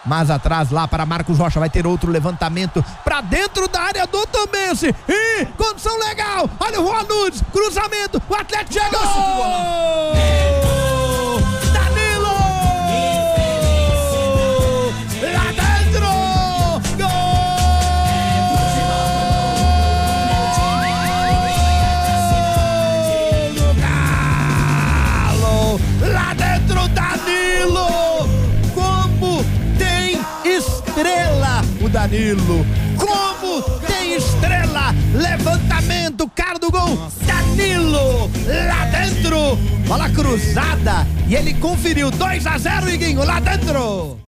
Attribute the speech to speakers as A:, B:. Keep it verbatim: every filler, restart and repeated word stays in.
A: mais atrás lá para Marcos Rocha, vai ter outro levantamento para dentro da área do Tombense, e condição legal, olha o Juan Nunes, cruzamento, o Atlético chegou! Danilo! Lá dentro! Gol! Do Galo! Lá dentro, Danilo! Como tem estrela o Danilo! Como tem estrela! Levantamento, cara do gol, Danilo, lá dentro, bola cruzada, e ele conferiu, dois a zero, Iguinho, lá dentro.